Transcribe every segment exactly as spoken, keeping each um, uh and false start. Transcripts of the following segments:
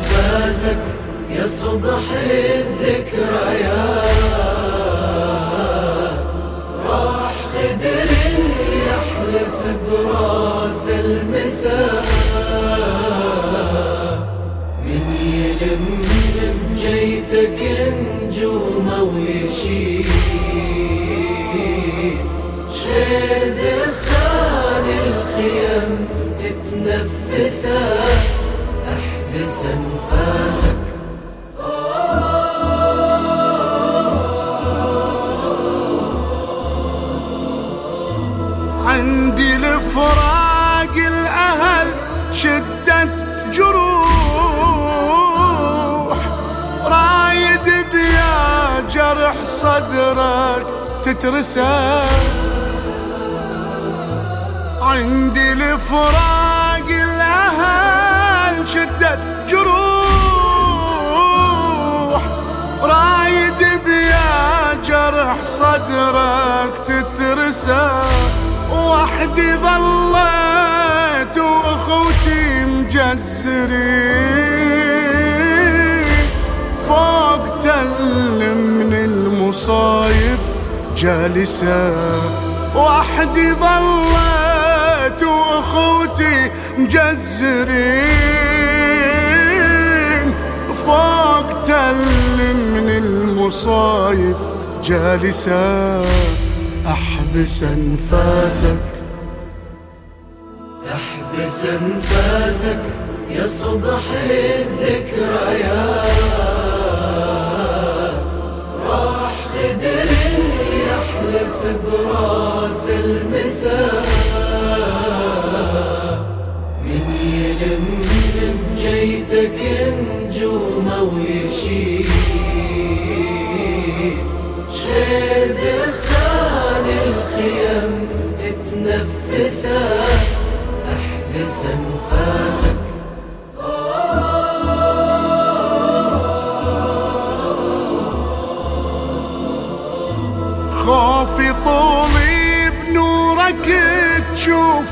أنفاسك يا صبح الذكريات، راح خدر يحلف براس المساء، من يلم بجيتك نجومه ويشيل شيل دخان الخيم تتنفسه، احبس انفاسك. عندي لفراق الأهل شدة جروح، رايد بيا جرح صدرك تترسى. عندي لفراق الأهل شدة جروح، رايد بيا جرح صدرك تترسى. وحدي ظليت واخوتي مجزرين فوق تل من المصايب جالسة. وحدي ظليت واخوتي مجزرين فوق تل من المصايب جالسة. احبس انفاسك احبس انفاسك يا صبح الذكريات، راح خدر يحلف براس المساء، من يلم بجيتك نجومه ويشيل شيل دخان الخيم تتنفسه، احبس انفاسك. خوفي طولي بنورك تشوف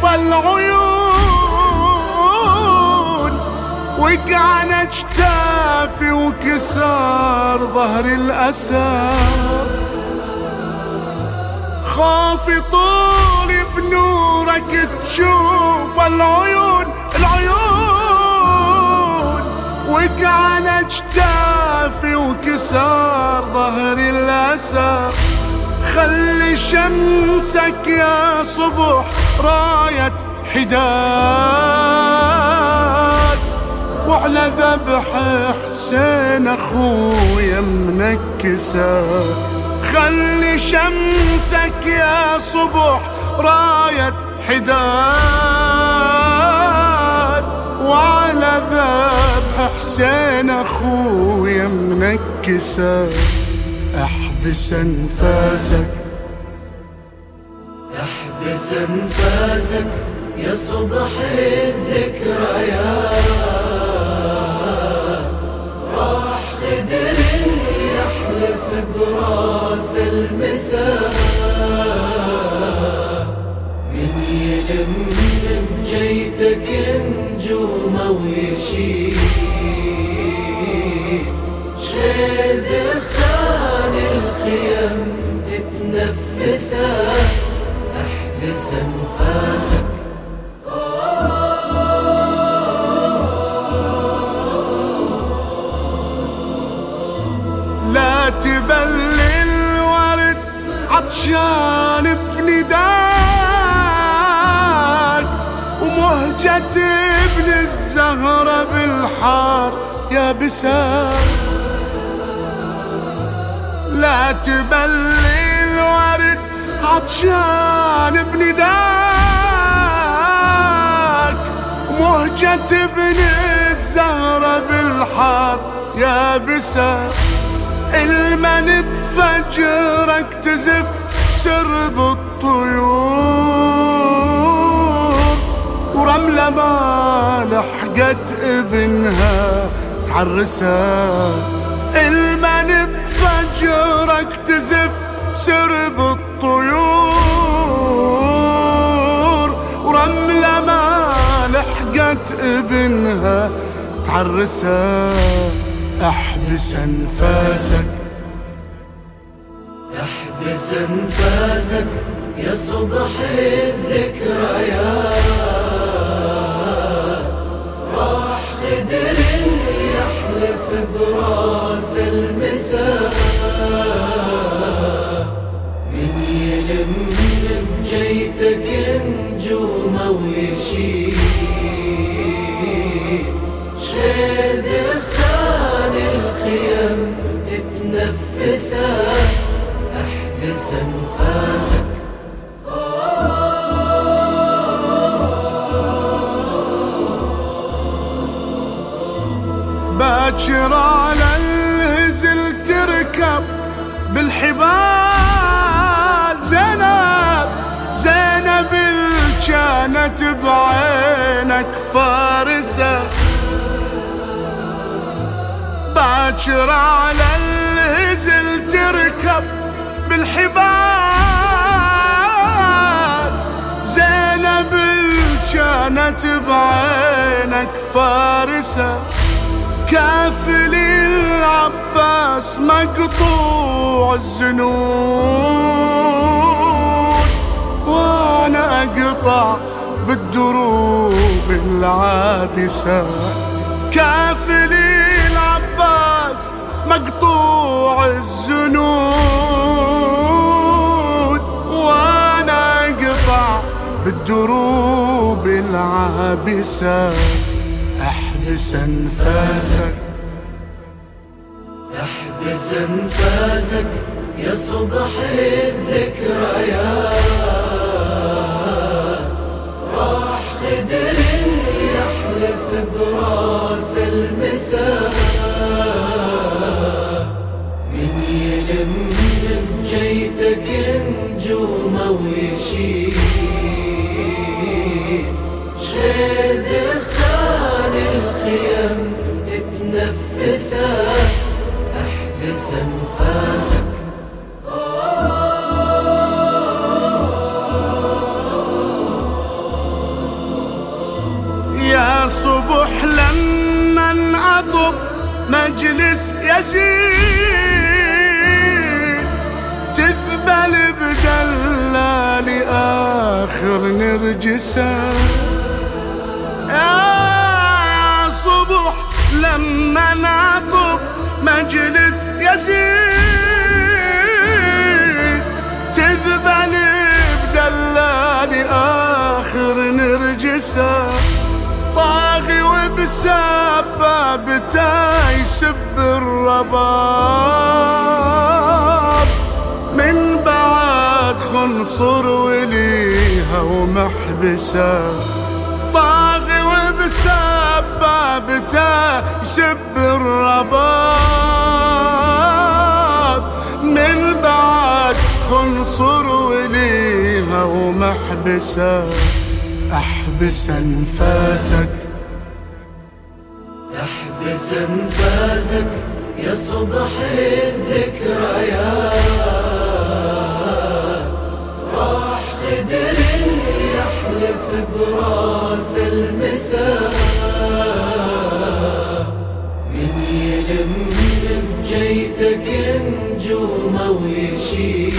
العيون، وقعن اجتافي وكسر ظهر الاسى. خوفي طولي بنورك تشوف العيون العيون، وقعن اجتافي وكسر ظهر الاسى. خلي شمسك يا صبح راية حداد، وعلى ذبح حسين اخويا منكسة. خلي شمسك يا صبح راية حداد، وعلى ذبح حسين اخويا منكسة. احبس انفاسك احبس انفاسك يا صبح الذكريات، راح خدر يحلف براس المساء، من يلم بجيتك نجومه ويشيل شيل دخان الخيم تتنفسه، احبس انفاسك. لا تبلي الورد عطشان بنداك، ومهجة ابن الزهرة بالحار يابسة. لا تبلي الورد عطشان بنداك، مهجة ابن الزهرة بالحار يابسة. المن بفجرك تزف سرب الطيور، ورملة ما لحقت ابنها تعرسها. المن بفجرك تزف سرب الطيور، ورملة ما لحقت ابنها تعرسه احبس انفاسك احبس انفاسك يا صبح الذكريات، راح خدر يحلف براس المساء، من يلم بجيتك نجومه ويشيل شيل دخان الخيم تتنفسه، احبس انفاسك. باكر على الهزل تركب بالحبال زينب، زينب اللي كانت بعينك فارسة، باكر على الهزل تركب بالحبال زينب اللي كانت بعينك فارسة، كافلي العباس مقطوع الزنود، وانا اقطع بالدروب العابسة، كافلي العباس مقطوع الزنود، وانا اقطع بالدروب العابسة، احبس انفاسك احبس انفاسك يا صبح الذكريات، راح خدر يحلف براس المساء، من يلم بجيتك نجومه ويشيل شيل دخان الخيم تتنفسه، احبس انفاسك. يا صبح لما انعطب مجلس يزيد، تذبل بدلالي آخر نرجسه، يا صبح لما انعطب مجلس يزيد، تذبل بدلالي آخر نرجسه، طاغي وبسبابته يسب الرباب، من بعد خنصر وليها ومحبسه، طاغي وبسبابته يسب الرباب، من بعد خنصر وليها ومحبسه، احبس انفاسك احبس انفاسك يا صبح الذكريات، راح خدر يحلف براس المساء، من يلم بجيتك نجومه ويشيل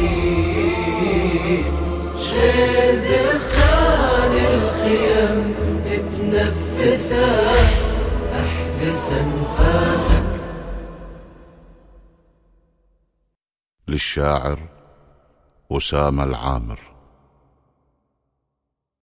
شيل دخان الخيم تتنفسه، احبس انفاسك. للشاعر أسامة العامر.